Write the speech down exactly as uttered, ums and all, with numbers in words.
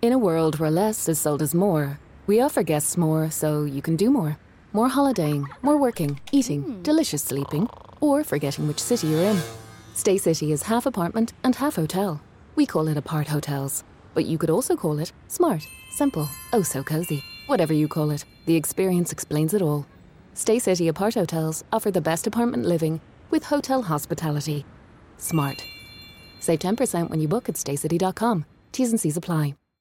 In a world where less is sold as more, we offer guests more so you can do more. More holidaying, more working, eating, mm. delicious sleeping, or forgetting which city you're in. Stay City is half apartment and half hotel. We call it Apart Hotels, but you could also call it smart, simple, oh so cozy. Whatever you call it, the experience explains it all. Stay City Apart Hotels offer the best apartment living with hotel hospitality. Smart. Save ten percent when you book at stay city dot com. T's and C's apply.